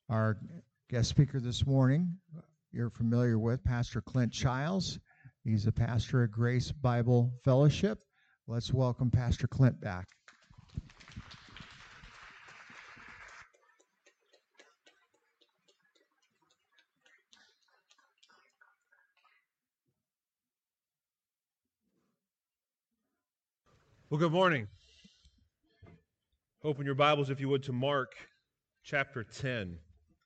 Our guest speaker this morning, you're familiar with, Pastor Clint Childs. He's a pastor at Grace Bible Fellowship. Let's welcome Pastor Clint back. Well, good morning. Open your Bibles, if you would, to Mark chapter 10.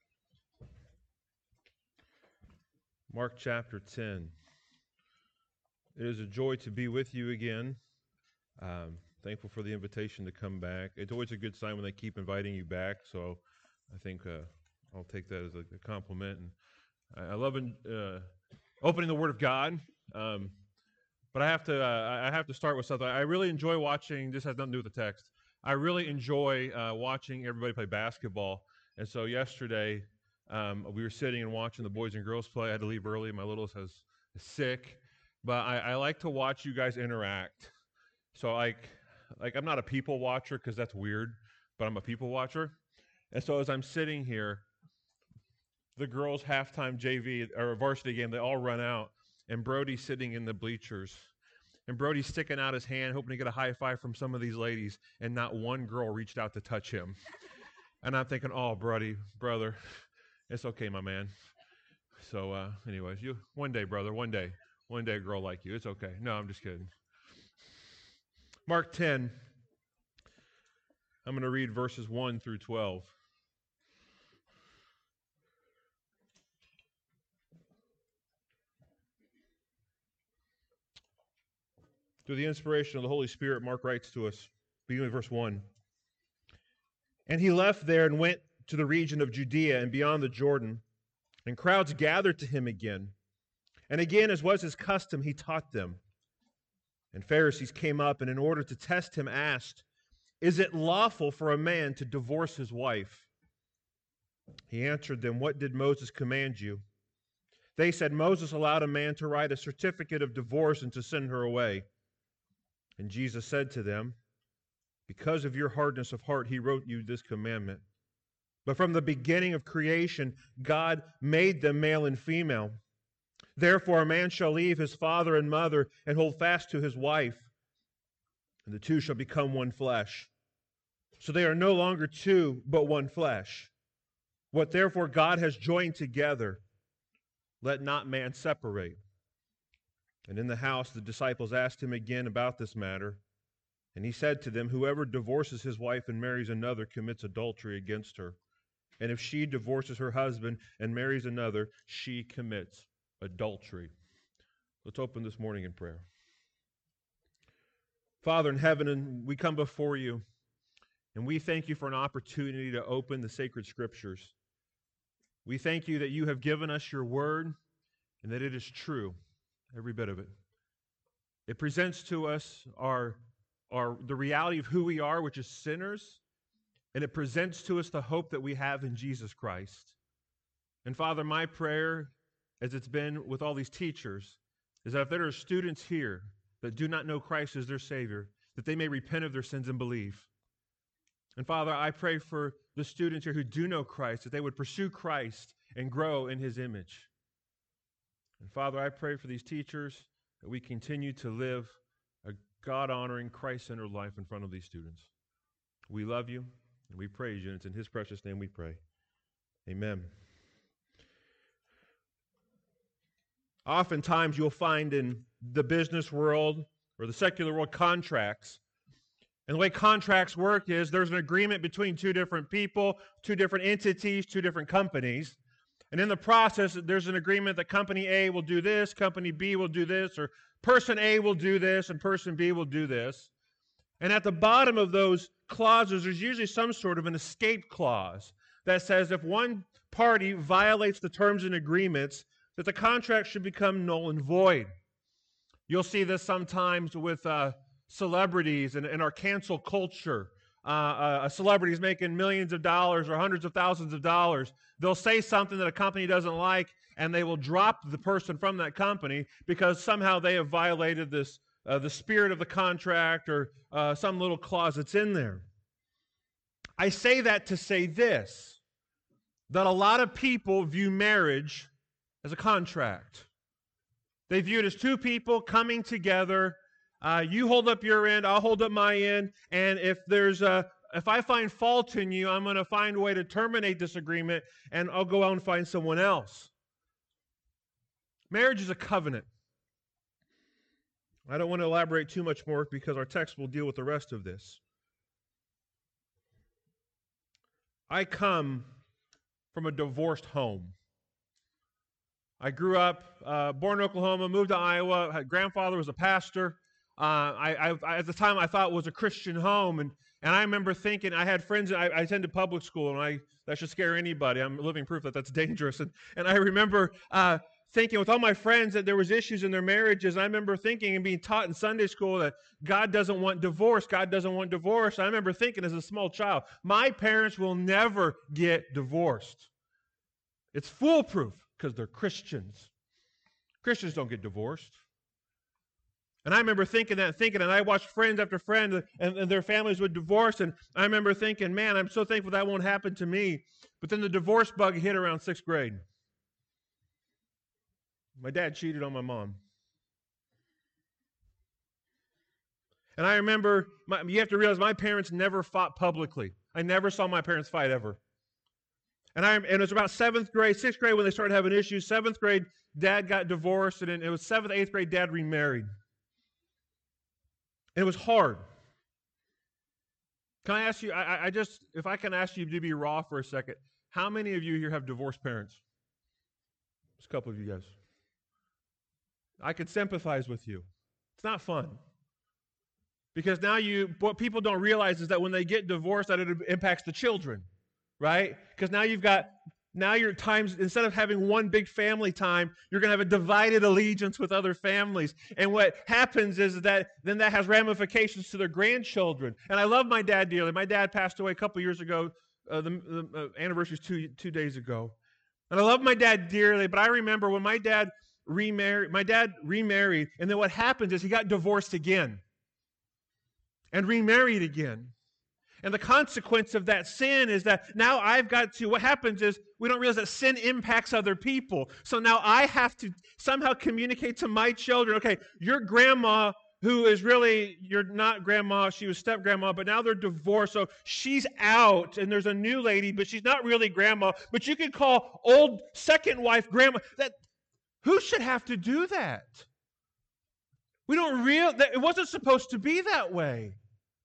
Mark chapter 10. It is a joy to be with you again. Thankful for the invitation to come back. It's always a good sign when they keep inviting you back, so I think I'll take that as a compliment. And I love opening the Word of God. But I have to start with something. I really enjoy watching. This has nothing to do with the text. I really enjoy watching everybody play basketball. And so yesterday we were sitting and watching the boys and girls play. I had to leave early. My littlest is sick, but I like to watch you guys interact. So I'm not a people watcher because that's weird, but I'm a people watcher. And so as I'm sitting here, the girls' halftime JV or varsity game, they all run out. And Brody's sitting in the bleachers. And Brody's sticking out his hand, hoping to get a high five from some of these ladies, and not one girl reached out to touch him. And I'm thinking, oh, Brody, brother, it's okay, my man. So anyways, one day, brother, one day a girl like you. It's okay. No, I'm just kidding. Mark 10, I'm going to read verses 1 through 12. Through the inspiration of the Holy Spirit, Mark writes to us, beginning with verse 1. And he left there and went to the region of Judea and beyond the Jordan, and crowds gathered to him again. And again, as was his custom, he taught them. And Pharisees came up, and in order to test him, asked, "Is it lawful for a man to divorce his wife?" He answered them, "What did Moses command you?" They said, "Moses allowed a man to write a certificate of divorce and to send her away." And Jesus said to them, "Because of your hardness of heart, he wrote you this commandment. But from the beginning of creation, God made them male and female. Therefore, a man shall leave his father and mother and hold fast to his wife, and the two shall become one flesh. So they are no longer two, but one flesh. What therefore God has joined together, let not man separate." And in the house the disciples asked him again about this matter. And he said to them, "Whoever divorces his wife and marries another commits adultery against her. And if she divorces her husband and marries another, she commits adultery." Let's open this morning in prayer. Father in heaven, and we come before you, and we thank you for an opportunity to open the sacred scriptures. We thank you that you have given us your word and that it is true, every bit of it. It presents to us the reality of who we are, which is sinners, and it presents to us the hope that we have in Jesus Christ. And Father, my prayer, as it's been with all these teachers, is that if there are students here that do not know Christ as their Savior, that they may repent of their sins and believe. And Father, I pray for the students here who do know Christ, that they would pursue Christ and grow in His image. And Father, I pray for these teachers that we continue to live a God-honoring, Christ-centered life in front of these students. We love you, and we praise you, and it's in His precious name we pray. Amen. Oftentimes you'll find in the business world or the secular world contracts. And the way contracts work is there's an agreement between two different people, two different entities, two different companies. And in the process, there's an agreement that company A will do this, company B will do this, or person A will do this, and person B will do this. And at the bottom of those clauses, there's usually some sort of an escape clause that says if one party violates the terms and agreements, that the contract should become null and void. You'll see this sometimes with celebrities and our cancel culture. A celebrity is making millions of dollars or hundreds of thousands of dollars. They'll say something that a company doesn't like, and they will drop the person from that company because somehow they have violated this, the spirit of the contract or some little clause that's in there. I say that to say this, that a lot of people view marriage as a contract. They view it as two people coming together. You hold up your end, I'll hold up my end, and if I find fault in you, I'm going to find a way to terminate this agreement, and I'll go out and find someone else. Marriage is a covenant. I don't want to elaborate too much more because our text will deal with the rest of this. I come from a divorced home. I grew up, born in Oklahoma, moved to Iowa. My grandfather was a pastor. I at the time, I thought it was a Christian home, and I remember thinking, I had friends, I attended public school, and that should scare anybody. I'm living proof that that's dangerous. And I remember thinking with all my friends that there was issues in their marriages. I remember thinking and being taught in Sunday school that God doesn't want divorce. God doesn't want divorce. I remember thinking as a small child, my parents will never get divorced. It's foolproof because they're Christians. Christians don't get divorced. And I remember thinking, and I watched friends after friend, and their families would divorce, and I remember thinking, man, I'm so thankful that won't happen to me. But then the divorce bug hit around 6th grade. My dad cheated on my mom. And I remember, you have to realize my parents never fought publicly. I never saw my parents fight ever. And it was about 7th grade, 6th grade when they started having issues. 7th grade, Dad got divorced, and it was 7th, 8th grade, Dad remarried. And it was hard. Can I ask you, if I can ask you to be raw for a second, how many of you here have divorced parents? Just a couple of you guys. I could sympathize with you. It's not fun. Because now what people don't realize is that when they get divorced, that it impacts the children, right? Because now your times, instead of having one big family time, you're going to have a divided allegiance with other families. And what happens is that then that has ramifications to their grandchildren. And I love my dad dearly. My dad passed away a couple years ago. The anniversary is 2 days ago. And I love my dad dearly, but I remember when my dad remarried, and then what happens is he got divorced again and remarried again. And the consequence of that sin is that now what happens is we don't realize that sin impacts other people. So now I have to somehow communicate to my children, okay, your grandma, who is really, you're not grandma, she was step-grandma, but now they're divorced, so she's out, and there's a new lady, but she's not really grandma, but you can call old second wife grandma. Who should have to do that? It wasn't supposed to be that way.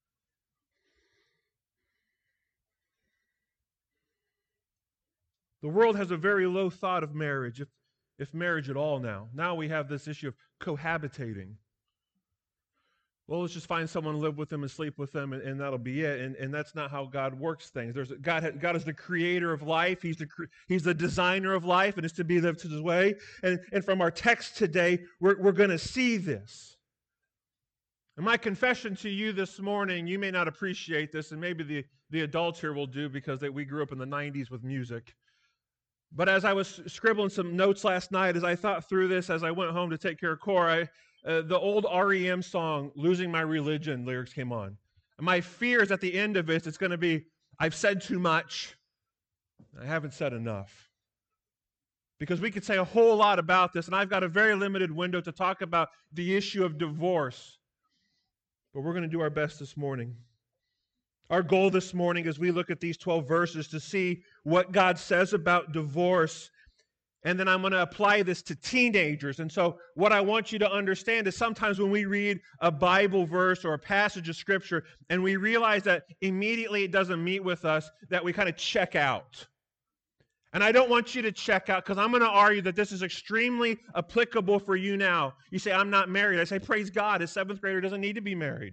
The world has a very low thought of marriage, if marriage at all now. Now we have this issue of cohabitating. Well, let's just find someone to live with them and sleep with them, and that'll be it. And that's not how God works things. God is the creator of life. He's the designer of life, and it's to be lived His way. And from our text today, we're going to see this. And my confession to you this morning, you may not appreciate this, and maybe the adults here will do because we grew up in the 90s with music. But as I was scribbling some notes last night, as I thought through this, as I went home to take care of Cora, the old REM song, Losing My Religion, lyrics came on. And my fear is at the end of it, it's going to be, I've said too much. I haven't said enough. Because we could say a whole lot about this, and I've got a very limited window to talk about the issue of divorce. But we're going to do our best this morning. Our goal this morning as we look at these 12 verses to see what God says about divorce. And then I'm going to apply this to teenagers. And so what I want you to understand is sometimes when we read a Bible verse or a passage of Scripture and we realize that immediately it doesn't meet with us, that we kind of check out. And I don't want you to check out because I'm going to argue that this is extremely applicable for you now. You say, I'm not married. I say, praise God, a 7th grader doesn't need to be married.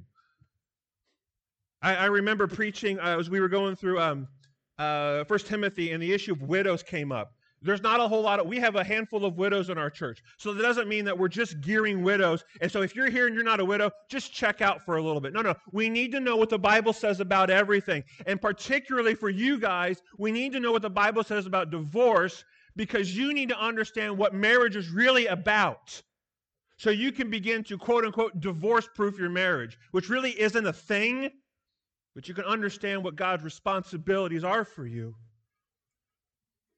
I remember preaching as we were going through 1 Timothy, and the issue of widows came up. There's not a whole lot we have a handful of widows in our church. So that doesn't mean that we're just gearing widows. And so if you're here and you're not a widow, just check out for a little bit. No. We need to know what the Bible says about everything. And particularly for you guys, we need to know what the Bible says about divorce because you need to understand what marriage is really about. So you can begin to, quote unquote, divorce-proof your marriage, which really isn't a thing. But you can understand what God's responsibilities are for you.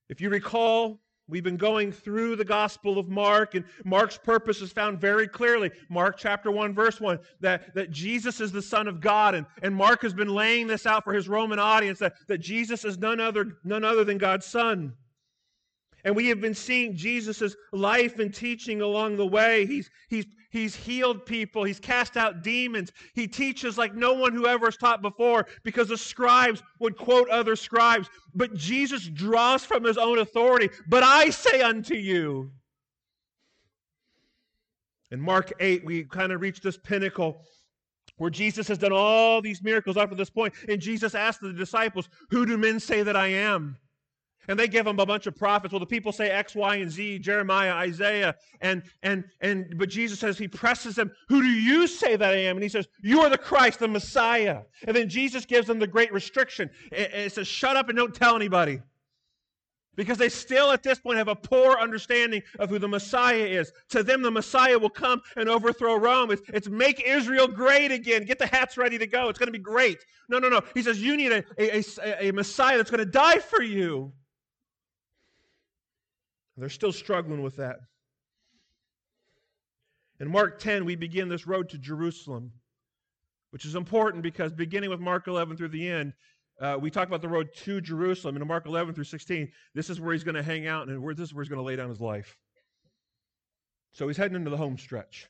If you recall, we've been going through the Gospel of Mark, and Mark's purpose is found very clearly. Mark chapter 1, verse 1, that Jesus is the Son of God, and Mark has been laying this out for his Roman audience, that Jesus is none other than God's Son. And we have been seeing Jesus' life and teaching along the way. He's healed people. He's cast out demons. He teaches like no one who ever has taught before, because the scribes would quote other scribes. But Jesus draws from his own authority. But I say unto you. In Mark 8, we kind of reach this pinnacle where Jesus has done all these miracles up to this point. And Jesus asked the disciples, who do men say that I am? And they give him a bunch of prophets. Well, the people say X, Y, and Z, Jeremiah, Isaiah, but Jesus says, he presses them, who do you say that I am? And he says, you are the Christ, the Messiah. And then Jesus gives them the great restriction. It says, shut up and don't tell anybody. Because they still at this point have a poor understanding of who the Messiah is. To them, the Messiah will come and overthrow Rome. It's make Israel great again. Get the hats ready to go. It's going to be great. No. He says, you need a Messiah that's going to die for you. They're still struggling with that. In Mark 10, we begin this road to Jerusalem, which is important because beginning with Mark 11 through the end, we talk about the road to Jerusalem. In Mark 11 through 16, this is where he's going to hang out, and this is where he's going to lay down his life. So he's heading into the home stretch.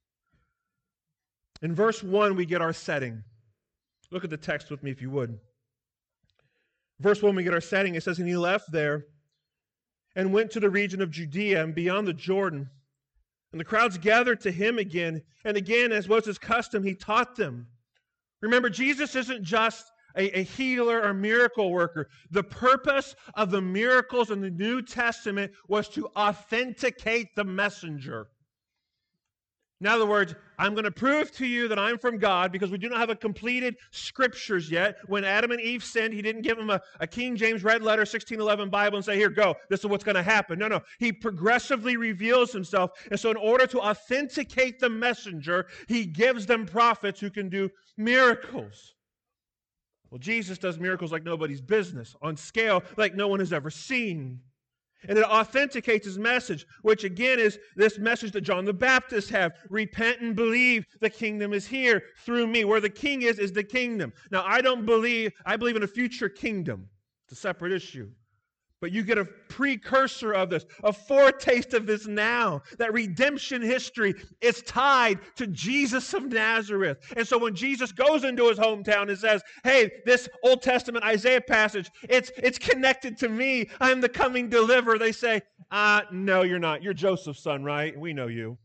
In verse 1, we get our setting. Look at the text with me if you would. Verse 1, we get our setting. It says, and he left there and went to the region of Judea and beyond the Jordan. And the crowds gathered to him again. And again, as was his custom, he taught them. Remember, Jesus isn't just a healer or miracle worker. The purpose of the miracles in the New Testament was to authenticate the messenger. In other words, I'm going to prove to you that I'm from God because we do not have a completed scriptures yet. When Adam and Eve sinned, he didn't give them a King James red letter 1611 Bible and say, here, go, this is what's going to happen. No. He progressively reveals himself. And so in order to authenticate the messenger, he gives them prophets who can do miracles. Well, Jesus does miracles like nobody's business, on scale like no one has ever seen. And it authenticates his message, which again is this message that John the Baptist had. Repent and believe the kingdom is here through me. Where the king is the kingdom. Now, I believe in a future kingdom. It's a separate issue. But you get a precursor of this, a foretaste of this now. That redemption history is tied to Jesus of Nazareth. And so when Jesus goes into his hometown and says, hey, this Old Testament Isaiah passage, it's connected to me. I'm the coming deliverer. They say, no, you're not. You're Joseph's son, right? We know you.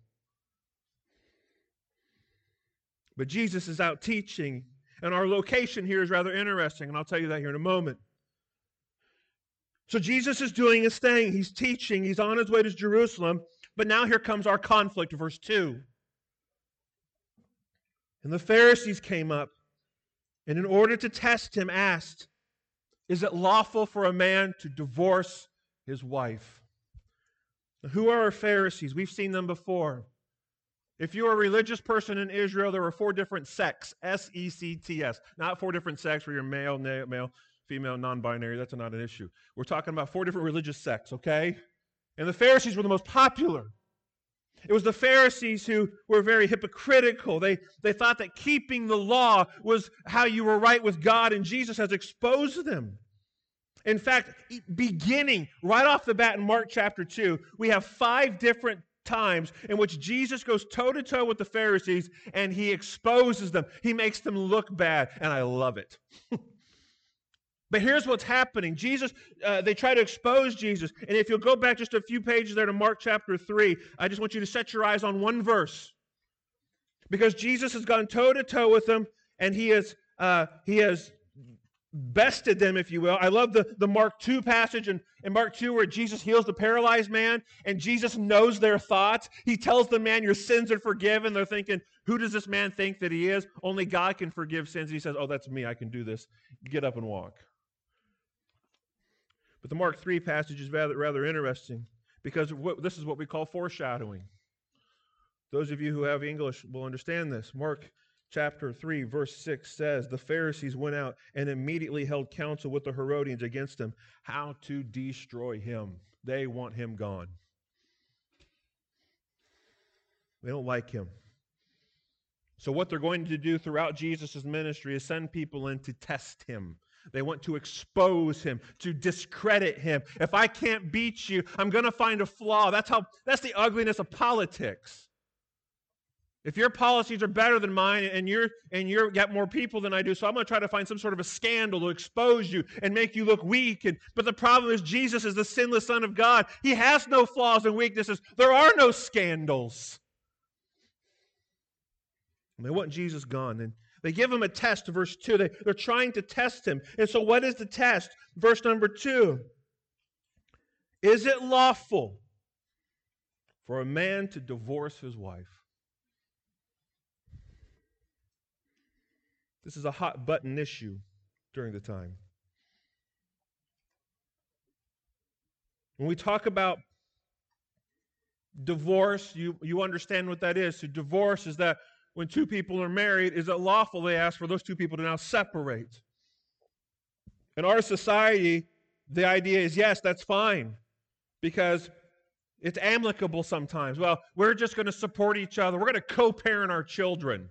But Jesus is out teaching. And our location here is rather interesting. And I'll tell you that here in a moment. So Jesus is doing his thing. He's teaching. He's on his way to Jerusalem. But now here comes our conflict, verse 2. And the Pharisees came up, and in order to test him, asked, is it lawful for a man to divorce his wife? Now, who are our Pharisees? We've seen them before. If you're a religious person in Israel, there were 4 different sects, S-E-C-T-S. Not 4 different sects where you're male, female, non-binary. That's not an issue. We're talking about 4 different religious sects, okay? And the Pharisees were the most popular. It was the Pharisees who were very hypocritical. They thought that keeping the law was how you were right with God, and Jesus has exposed them. In fact, beginning right off the bat in Mark chapter 2, we have 5 different times in which Jesus goes toe-to-toe with the Pharisees, and he exposes them. He makes them look bad, and I love it. But here's what's happening. They try to expose Jesus. And if you'll go back just a few pages there to Mark chapter 3, I just want you to set your eyes on one verse. Because Jesus has gone toe-to-toe with them, and he has bested them, if you will. I love the Mark 2 passage in Mark 2 where Jesus heals the paralyzed man, and Jesus knows their thoughts. He tells the man, your sins are forgiven. They're thinking, who does this man think that he is? Only God can forgive sins. And he says, oh, that's me. I can do this. Get up and walk. But the Mark 3 passage is rather interesting because this is what we call foreshadowing. Those of you who have English will understand this. Mark chapter 3, verse 6 says, the Pharisees went out and immediately held counsel with the Herodians against him, how to destroy him. They want him gone. They don't like him. So what they're going to do throughout Jesus' ministry is send people in to test him. They want to expose him, to discredit him. If I can't beat you, I'm going to find a flaw. That's the ugliness of politics. If your policies are better than mine and you're got more people than I do, so I'm going to try to find some sort of a scandal to expose you and make you look weak. But the problem is Jesus is the sinless Son of God. He has no flaws and weaknesses. There are no scandals. And they want Jesus gone. And they give him a test, verse 2. They're trying to test him. And so what is the test? Verse number 2. Is it lawful for a man to divorce his wife? This is a hot button issue during the time. When we talk about divorce, you understand what that is. So divorce is that when two people are married, is it lawful, they ask, for those two people to now separate? In our society, the idea is yes, that's fine, because it's amicable sometimes. Well, we're just going to support each other. We're going to co-parent our children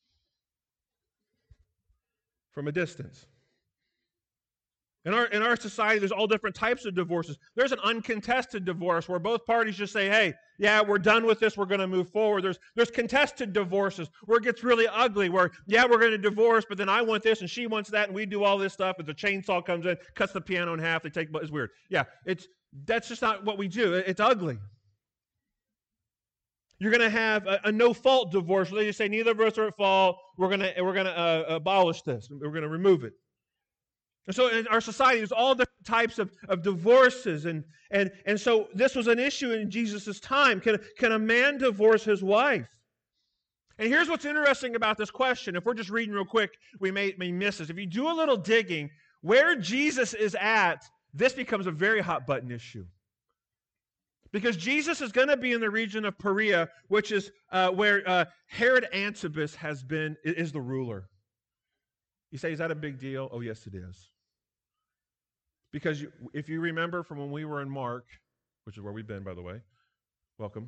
from a distance. In our society, there's all different types of divorces. There's an uncontested divorce where both parties just say, hey, yeah, we're done with this, we're going to move forward. There's contested divorces where it gets really ugly, where, yeah, we're going to divorce, but then I want this and she wants that, and we do all this stuff, and the chainsaw comes in, cuts the piano in half, it's weird. Yeah, that's just not what we do. It's ugly. You're going to have a no-fault divorce where they just say, neither of us are at fault, we're going to abolish this, we're going to remove it. And so in our society, there's all different types of divorces. And so this was an issue in Jesus' time. Can a man divorce his wife? And here's what's interesting about this question. If we're just reading real quick, we may miss this. If you do a little digging, where Jesus is at, this becomes a very hot button issue. Because Jesus is going to be in the region of Perea, which is where Herod Antipas is the ruler. You say, is that a big deal? Oh, yes, it is. Because if you remember from when we were in Mark, which is where we've been, by the way, welcome,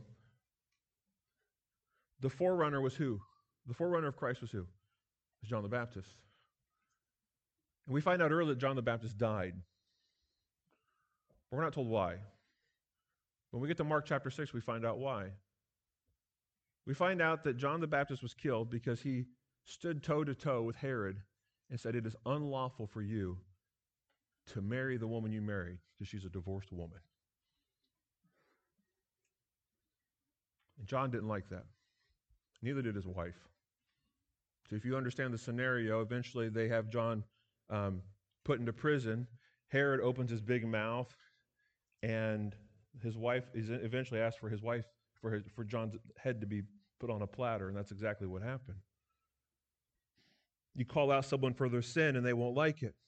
the forerunner was who? The forerunner of Christ was who? It was John the Baptist. And we find out early that John the Baptist died. But we're not told why. When we get to Mark chapter 6, we find out why. We find out that John the Baptist was killed because he stood toe-to-toe with Herod and said, it is unlawful for you to marry the woman you married because she's a divorced woman. And John didn't like that. Neither did his wife. So if you understand the scenario, eventually they have John put into prison. Herod opens his big mouth, and his wife is eventually asked for his wife, for John's head to be put on a platter, and that's exactly what happened. You call out someone for their sin, and they won't like it.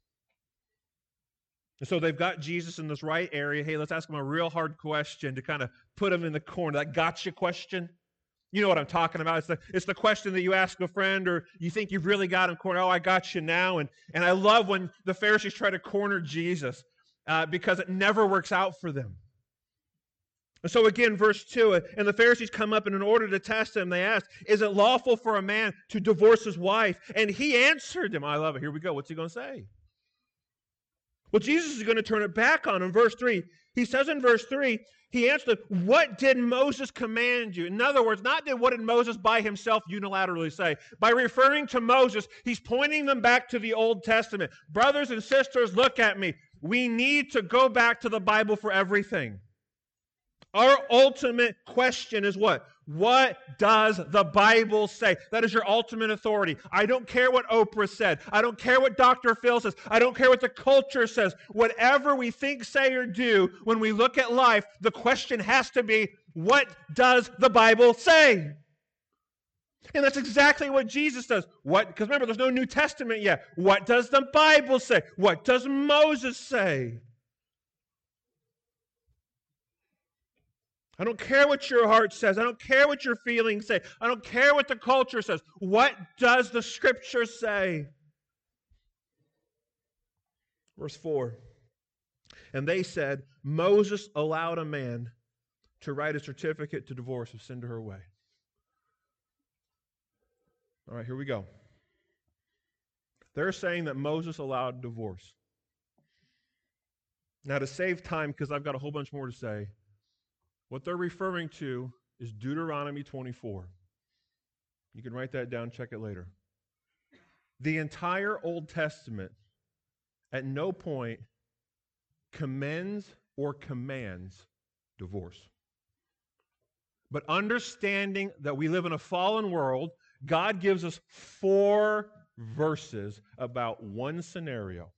And so they've got Jesus in this right area. Hey, let's ask him a real hard question to kind of put him in the corner. That gotcha question. You know what I'm talking about. It's the question that you ask a friend, or you think you've really got him cornered. Oh, I got you now. And I love when the Pharisees try to corner Jesus because it never works out for them. And so again, verse 2, and the Pharisees come up, and in order to test him, they ask, is it lawful for a man to divorce his wife? And he answered them. I love it. Here we go. What's he going to say? Well, Jesus is going to turn it back on him. Verse 3, he says in verse 3, he answered, what did Moses command you? In other words, what did Moses by himself unilaterally say? By referring to Moses, he's pointing them back to the Old Testament. Brothers and sisters, look at me. We need to go back to the Bible for everything. Our ultimate question is what? What does the Bible say? That is your ultimate authority. I don't care what Oprah said. I don't care what Dr. Phil says. I don't care what the culture says. Whatever we think, say, or do, when we look at life, the question has to be, what does the Bible say? And that's exactly what Jesus does. Because remember, there's no New Testament yet. What does the Bible say? What does Moses say? I don't care what your heart says. I don't care what your feelings say. I don't care what the culture says. What does the Scripture say? Verse 4. And they said, Moses allowed a man to write a certificate to divorce and send her away. All right, here we go. They're saying that Moses allowed divorce. Now, to save time, because I've got a whole bunch more to say, what they're referring to is Deuteronomy 24. You can write that down, check it later. The entire Old Testament at no point commends or commands divorce. But understanding that we live in a fallen world, God gives us 4 verses about one scenario.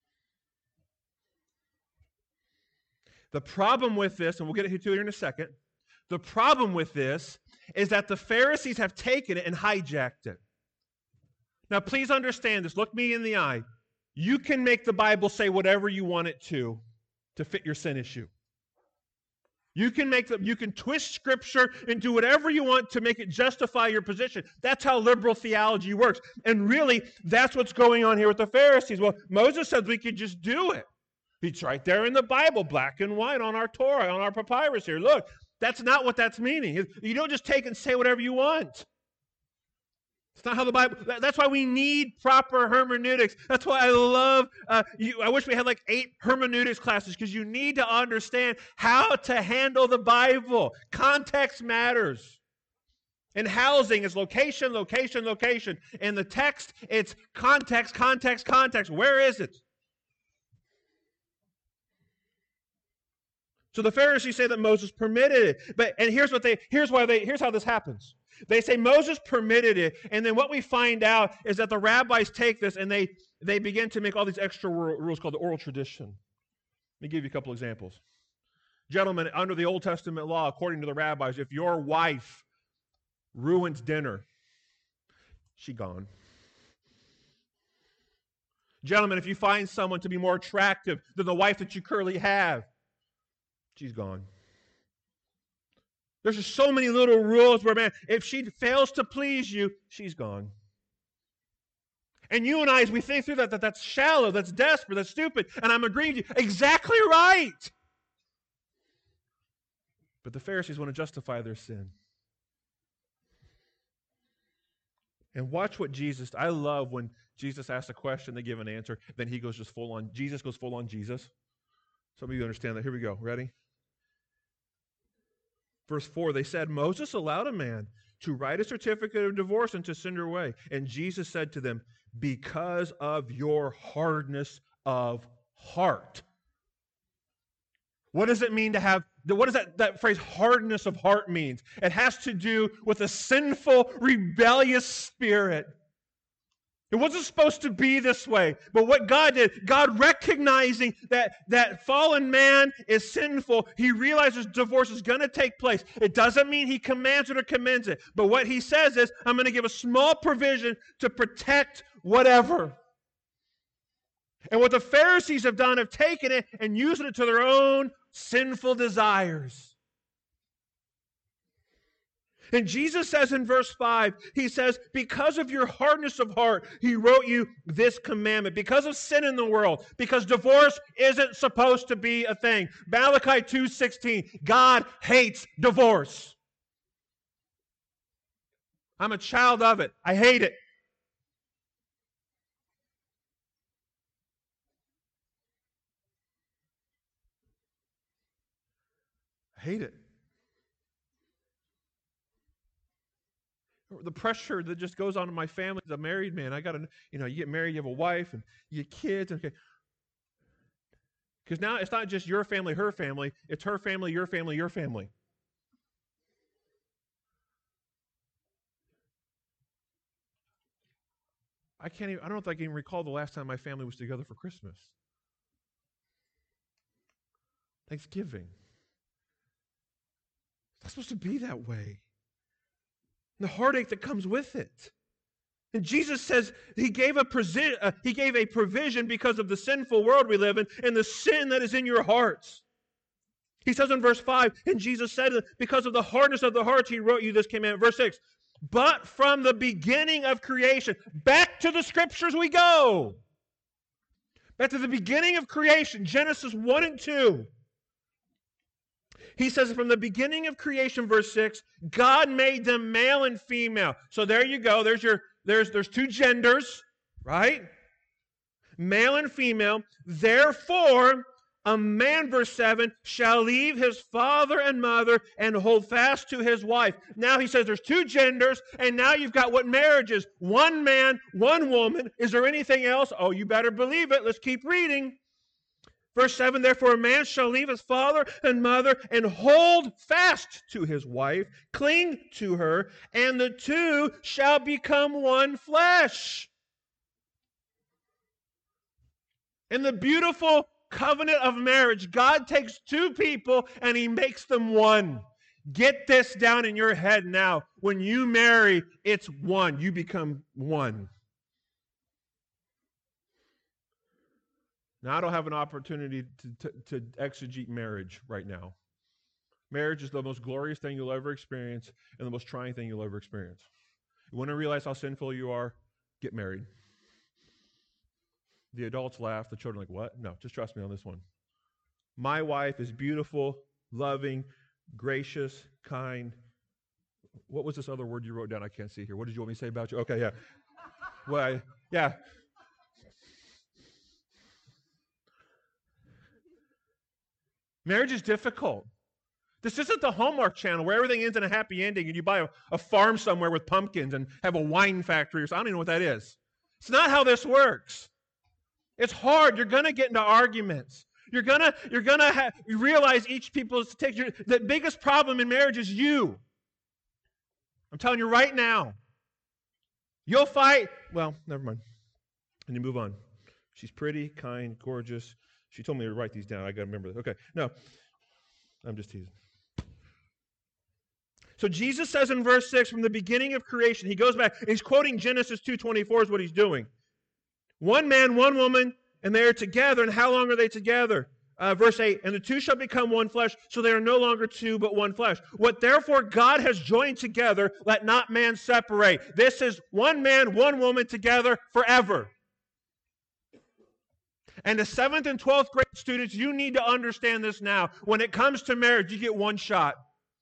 The problem with this, and we'll get to it here in a second, the problem with this is that the Pharisees have taken it and hijacked it. Now, please understand this. Look me in the eye. You can make the Bible say whatever you want it to fit your sin issue. You can twist Scripture and do whatever you want to make it justify your position. That's how liberal theology works. And really, that's what's going on here with the Pharisees. Well, Moses said we could just do it. It's right there in the Bible, black and white on our Torah, on our papyrus here. Look, that's not what that's meaning. You don't just take and say whatever you want. It's not how the Bible, that's why we need proper hermeneutics. That's why I love, I wish we had like 8 hermeneutics classes, because you need to understand how to handle the Bible. Context matters. And housing is location, location, location. In the text, it's context, context, context. Where is it? So the Pharisees say that Moses permitted it. Here's how this happens. They say Moses permitted it, and then what we find out is that the rabbis take this and they begin to make all these extra rules called the oral tradition. Let me give you a couple examples. Gentlemen, under the Old Testament law, according to the rabbis, if your wife ruins dinner, she gone. Gentlemen, if you find someone to be more attractive than the wife that you currently have, she's gone. There's just so many little rules where, man, if she fails to please you, she's gone. And you and I, as we think through that's shallow, that's desperate, that's stupid, and I'm agreeing with you. Exactly right. But the Pharisees want to justify their sin. And watch what I love when Jesus asks a question, they give an answer, then he goes just full on, Jesus goes full on Jesus. Some of you understand that. Here we go. Ready? Verse 4, they said, Moses allowed a man to write a certificate of divorce and to send her away. And Jesus said to them, because of your hardness of heart. What does it mean to have, what does that phrase hardness of heart means? It has to do with a sinful, rebellious spirit. It wasn't supposed to be this way. But what God did, God recognizing that fallen man is sinful, he realizes divorce is going to take place. It doesn't mean he commands it or commends it. But what he says is, I'm going to give a small provision to protect whatever. And what the Pharisees have done, have taken it and used it to their own sinful desires. And Jesus says in verse 5, he says, because of your hardness of heart, he wrote you this commandment. Because of sin in the world, because divorce isn't supposed to be a thing. Malachi 2:16, God hates divorce. I'm a child of it. I hate it. I hate it. The pressure that just goes on in my family as a married man. I got to, you get married, you have a wife, and you get kids. Okay. Because now it's not just your family, her family. It's her family, your family, your family. I don't know if I can even recall the last time my family was together for Christmas. Thanksgiving. It's not supposed to be that way. The heartache that comes with it. And Jesus says he gave a provision because of the sinful world we live in and the sin that is in your hearts. He says in verse 5, and Jesus said, because of the hardness of the hearts, he wrote you this commandment. Verse 6, but from the beginning of creation, back to the scriptures we go. Back to the beginning of creation, Genesis 1 and 2. He says from the beginning of creation, verse 6, God made them male and female. So there you go. There's two genders, right? Male and female. Therefore, a man, verse 7, shall leave his father and mother and hold fast to his wife. Now he says there's two genders, and now you've got what marriage is. One man, one woman. Is there anything else? Oh, you better believe it. Let's keep reading. Verse 7, therefore a man shall leave his father and mother and hold fast to his wife, cling to her, and the two shall become one flesh. In the beautiful covenant of marriage, God takes two people and he makes them one. Get this down in your head now. When you marry, it's one. You become one. Now, I don't have an opportunity to exegete marriage right now. Marriage is the most glorious thing you'll ever experience and the most trying thing you'll ever experience. You want to realize how sinful you are? Get married. The adults laugh. The children are like, what? No, just trust me on this one. My wife is beautiful, loving, gracious, kind. What was this other word you wrote down? I can't see here. What did you want me to say about you? Okay, yeah. Well, yeah. Marriage is difficult. This isn't the Hallmark Channel where everything ends in a happy ending and you buy a farm somewhere with pumpkins and have a wine factory or something. I don't even know what that is. It's not how this works. It's hard. You're going to get into arguments. You're gonna realize each people's takes. The biggest problem in marriage is you. I'm telling you right now. You'll fight. Well, never mind. And you move on. She's pretty, kind, gorgeous. She told me to write these down. I got to remember this. Okay, no. I'm just teasing. So Jesus says in verse 6, from the beginning of creation, he goes back, and he's quoting Genesis 2:24 is what he's doing. One man, one woman, and they are together. And how long are they together? Verse 8, and the two shall become one flesh, so they are no longer two, but one flesh. What therefore God has joined together, let not man separate. This is one man, one woman together forever. And the 7th and 12th grade students, you need to understand this now. When it comes to marriage, you get one shot.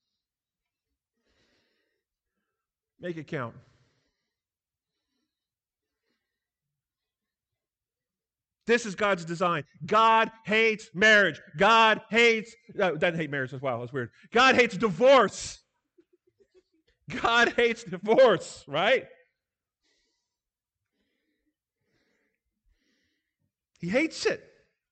Make it count. This is God's design. God hates marriage. God hates, doesn't hate marriage as well, that's weird. God hates divorce. God hates divorce, right? He hates it.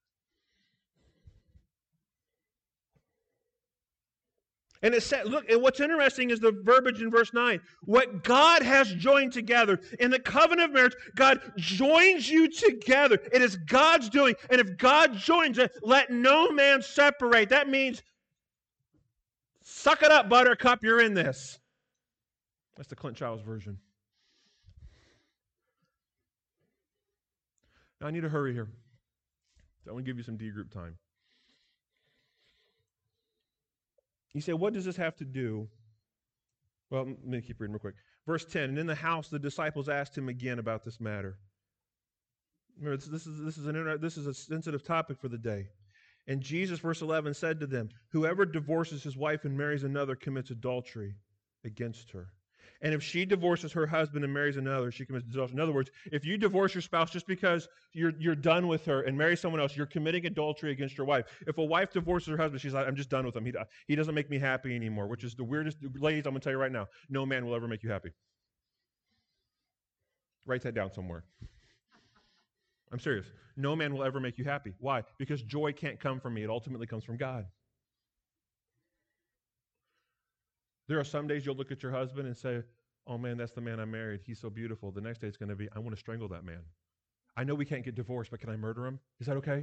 And it said, look, and what's interesting is the verbiage in verse 9. What God has joined together. In the covenant of marriage, God joins you together. It is God's doing. And if God joins it, let no man separate. That means, suck it up, buttercup, you're in this. That's the Clint Childs version. Now I need to hurry here. So I want to give you some D group time. You say, what does this have to do? Well, let me keep reading real quick. Verse 10, and in the house the disciples asked him again about this matter. Remember, this is a sensitive topic for the day. And Jesus, verse 11, said to them, whoever divorces his wife and marries another commits adultery against her. And if she divorces her husband and marries another, she commits adultery. In other words, if you divorce your spouse just because you're done with her and marry someone else, you're committing adultery against your wife. If a wife divorces her husband, she's like, I'm just done with him. He doesn't make me happy anymore, which is the weirdest. Ladies, I'm going to tell you right now, no man will ever make you happy. Write that down somewhere. I'm serious. No man will ever make you happy. Why? Because joy can't come from me. It ultimately comes from God. There are some days you'll look at your husband and say, oh man, that's the man I married. He's so beautiful. The next day it's going to be, I want to strangle that man. I know we can't get divorced, but can I murder him? Is that okay?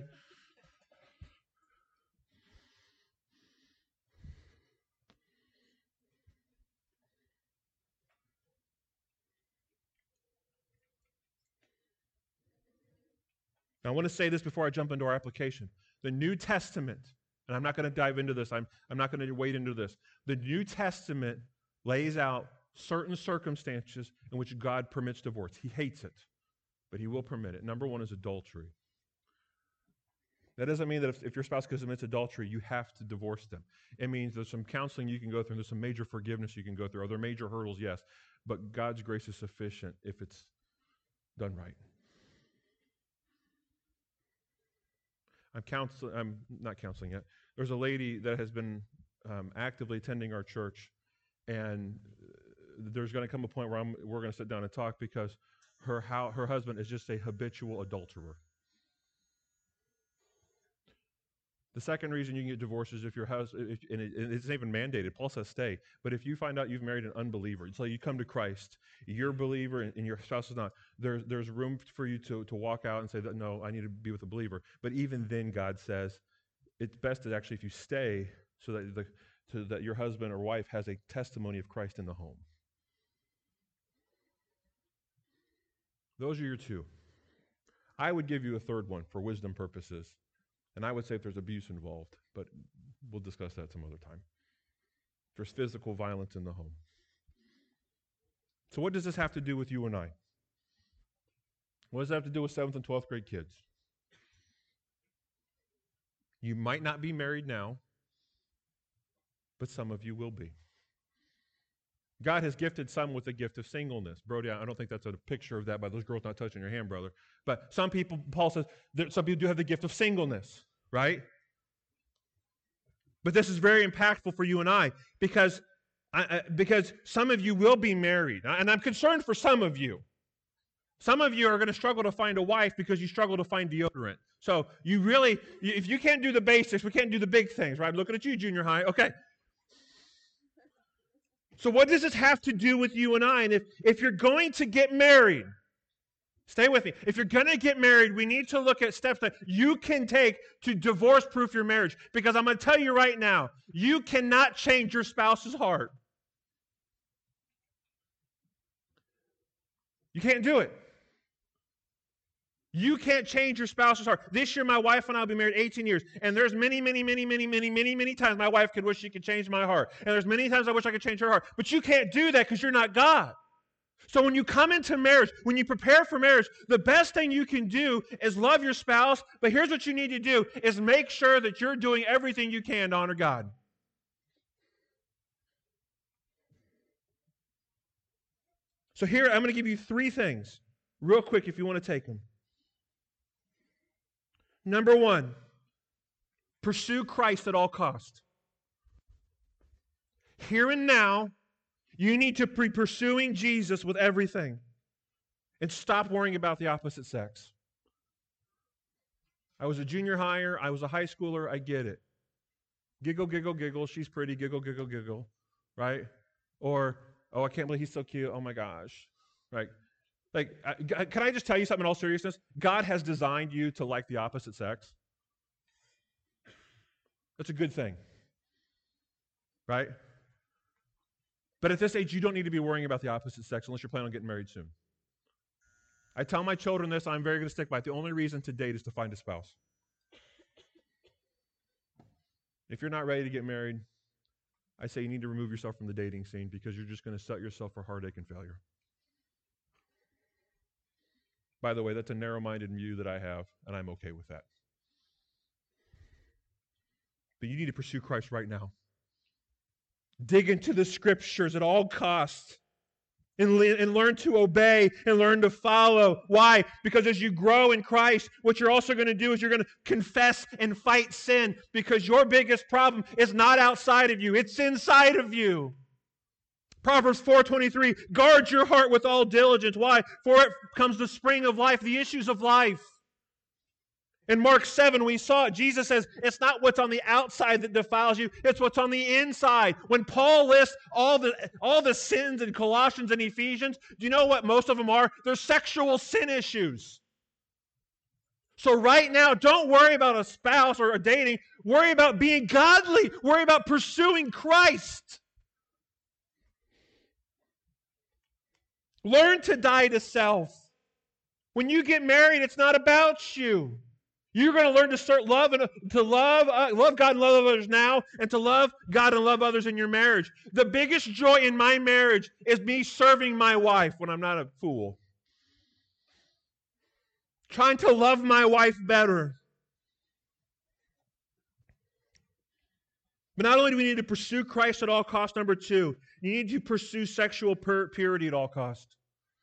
Now I want to say this before I jump into our application. The New Testament And I'm not going to dive into this. I'm not going to wade into this. The New Testament lays out certain circumstances in which God permits divorce. He hates it, but he will permit it. Number one is adultery. That doesn't mean that if your spouse commits adultery, you have to divorce them. It means there's some counseling you can go through, and there's some major forgiveness you can go through. Are there major hurdles? Yes. But God's grace is sufficient if it's done right. I'm not counseling yet. There's a lady that has been actively attending our church, and there's going to come a point where we're going to sit down and talk because her husband is just a habitual adulterer. The second reason you can get divorced is if your husband, and it's even mandated. Paul says stay. But if you find out you've married an unbeliever, so you come to Christ, you're a believer and your spouse is not, there's room for you to walk out and say that, no, I need to be with a believer. But even then, God says it's best that actually if you stay so that your husband or wife has a testimony of Christ in the home. Those are your two. I would give you a third one for wisdom purposes. And I would say if there's abuse involved, but we'll discuss that some other time. There's physical violence in the home. So what does this have to do with you and I? What does that have to do with 7th and 12th grade kids? You might not be married now, but some of you will be. God has gifted some with the gift of singleness. Brody, I don't think that's a picture of that by those girls not touching your hand, brother. But some people, Paul says, some people do have the gift of singleness, right? But this is very impactful for you and I because some of you will be married. And I'm concerned for some of you. Some of you are going to struggle to find a wife because you struggle to find deodorant. So you really, if you can't do the basics, we can't do the big things, right? I'm looking at you, junior high. Okay. So what does this have to do with you and I? And if you're going to get married, stay with me. If you're going to get married, we need to look at steps that you can take to divorce-proof your marriage. Because I'm going to tell you right now, you cannot change your spouse's heart. You can't do it. You can't change your spouse's heart. This year, my wife and I will be married 18 years. And there's many times my wife could wish she could change my heart. And there's many times I wish I could change her heart. But you can't do that because you're not God. So when you come into marriage, when you prepare for marriage, the best thing you can do is love your spouse. But here's what you need to do is make sure that you're doing everything you can to honor God. So here, I'm going to give you 3 things real quick if you want to take them. Number 1, pursue Christ at all cost. Here and now, you need to be pursuing Jesus with everything and stop worrying about the opposite sex. I was a junior higher. I was a high schooler. I get it. Giggle, giggle, giggle. She's pretty. Giggle, giggle, giggle. Right? Or, oh, I can't believe he's so cute. Oh, my gosh. Right? Like, can I just tell you something in all seriousness? God has designed you to like the opposite sex. That's a good thing. Right? But at this age, you don't need to be worrying about the opposite sex unless you're planning on getting married soon. I tell my children this, I'm very going to stick by it. The only reason to date is to find a spouse. If you're not ready to get married, I say you need to remove yourself from the dating scene because you're just going to set yourself for heartache and failure. By the way, that's a narrow-minded view that I have, and I'm okay with that. But you need to pursue Christ right now. Dig into the Scriptures at all costs and learn to obey and learn to follow. Why? Because as you grow in Christ, what you're also going to do is you're going to confess and fight sin because your biggest problem is not outside of you. It's inside of you. Proverbs 4:23, guard your heart with all diligence. Why? For it comes the spring of life, the issues of life. In Mark 7, we saw it. Jesus says, it's not what's on the outside that defiles you, it's what's on the inside. When Paul lists all the sins in Colossians and Ephesians, do you know what most of them are? They're sexual sin issues. So right now, don't worry about a spouse or a dating. Worry about being godly. Worry about pursuing Christ. Learn to die to self. When you get married, it's not about you. You're going to learn to start love and to love God and love others now, and to love God and love others in your marriage. The biggest joy in my marriage is me serving my wife when I'm not a fool. Trying to love my wife better. But not only do we need to pursue Christ at all costs, number two, you need to pursue sexual purity at all costs.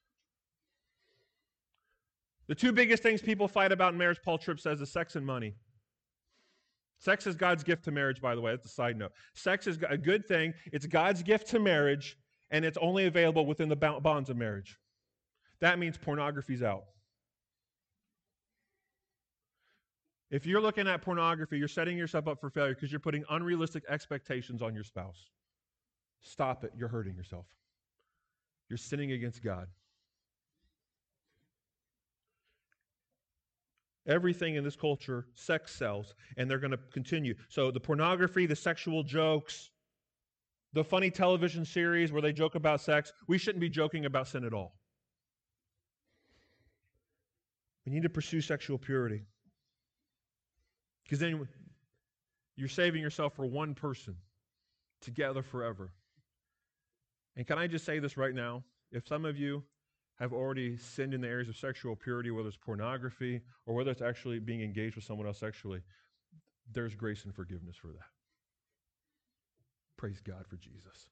The two biggest things people fight about in marriage, Paul Tripp says, is sex and money. Sex is God's gift to marriage, by the way. That's a side note. Sex is a good thing. It's God's gift to marriage, and it's only available within the bonds of marriage. That means pornography's out. If you're looking at pornography, you're setting yourself up for failure because you're putting unrealistic expectations on your spouse. Stop it. You're hurting yourself. You're sinning against God. Everything in this culture, sex sells, and they're going to continue. So the pornography, the sexual jokes, the funny television series where they joke about sex, we shouldn't be joking about sin at all. We need to pursue sexual purity. Because then you're saving yourself for one person together forever. And can I just say this right now? If some of you have already sinned in the areas of sexual purity, whether it's pornography or whether it's actually being engaged with someone else sexually, there's grace and forgiveness for that. Praise God for Jesus.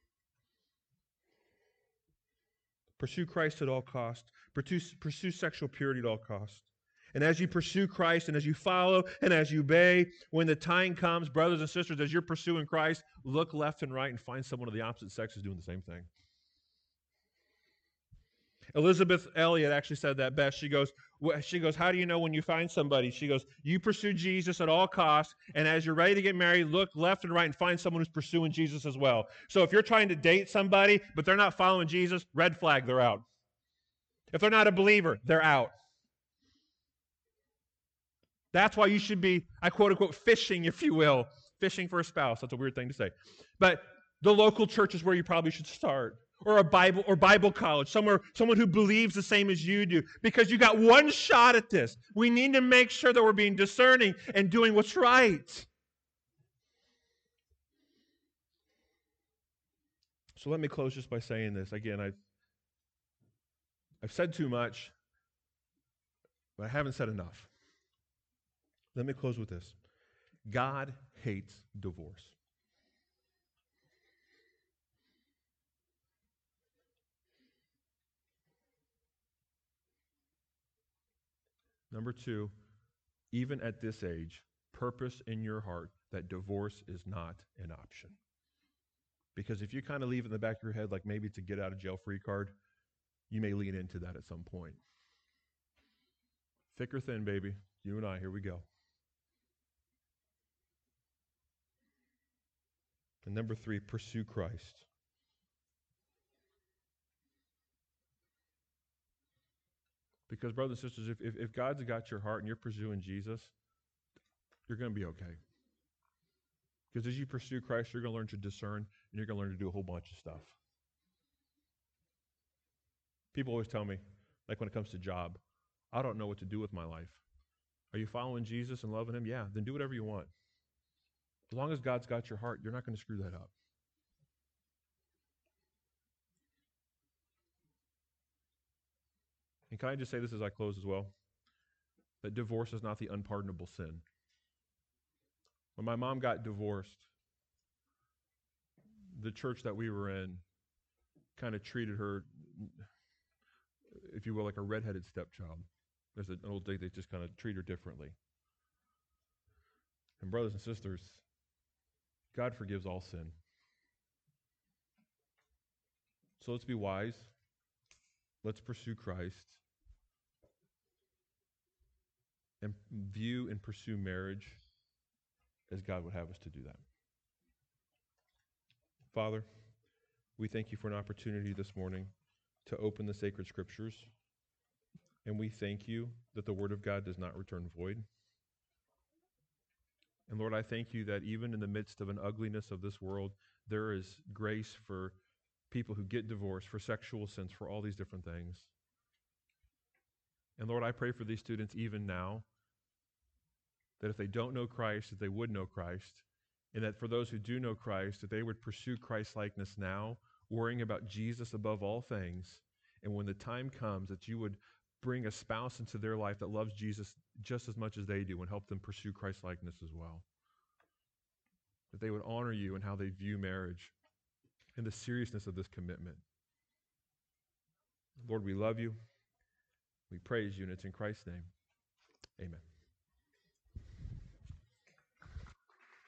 Pursue Christ at all costs. Pursue sexual purity at all costs. And as you pursue Christ and as you follow and as you obey, when the time comes, brothers and sisters, as you're pursuing Christ, look left and right and find someone of the opposite sex who's doing the same thing. Elizabeth Elliot actually said that best. She goes, how do you know when you find somebody? She goes, you pursue Jesus at all costs, and as you're ready to get married, look left and right and find someone who's pursuing Jesus as well. So if you're trying to date somebody, but they're not following Jesus, red flag, they're out. If they're not a believer, they're out. That's why you should be, I quote unquote, fishing, if you will. Fishing for a spouse. That's a weird thing to say. But the local church is where you probably should start. Or a Bible college, someone who believes the same as you do. Because you got one shot at this. We need to make sure that we're being discerning and doing what's right. So let me close just by saying this. Again, I've said too much, but I haven't said enough. Let me close with this. God hates divorce. Number two, even at this age, purpose in your heart that divorce is not an option. Because if you kind of leave it in the back of your head like maybe it's a get out of jail free card, you may lean into that at some point. Thick or thin, baby, you and I, here we go. And number three, pursue Christ. Because, brothers and sisters, if God's got your heart and you're pursuing Jesus, you're going to be okay. Because as you pursue Christ, you're going to learn to discern and you're going to learn to do a whole bunch of stuff. People always tell me, like when it comes to job, I don't know what to do with my life. Are you following Jesus and loving Him? Yeah, then do whatever you want. As long as God's got your heart, you're not going to screw that up. And can I just say this as I close as well? That divorce is not the unpardonable sin. When my mom got divorced, the church that we were in kind of treated her, if you will, like a redheaded stepchild. There's an old day they just kind of treat her differently. And brothers and sisters, God forgives all sin. So let's be wise. Let's pursue Christ. And view and pursue marriage as God would have us to do that. Father, we thank you for an opportunity this morning to open the sacred scriptures. And we thank you that the word of God does not return void. And Lord, I thank you that even in the midst of an ugliness of this world, there is grace for people who get divorced, for sexual sins, for all these different things. And Lord, I pray for these students even now, that if they don't know Christ, that they would know Christ, and that for those who do know Christ, that they would pursue Christ-likeness now, worrying about Jesus above all things, and when the time comes, that you would bring a spouse into their life that loves Jesus just as much as they do and help them pursue Christ-likeness as well. That they would honor you in how they view marriage and the seriousness of this commitment. Lord, we love you. We praise you, and it's in Christ's name.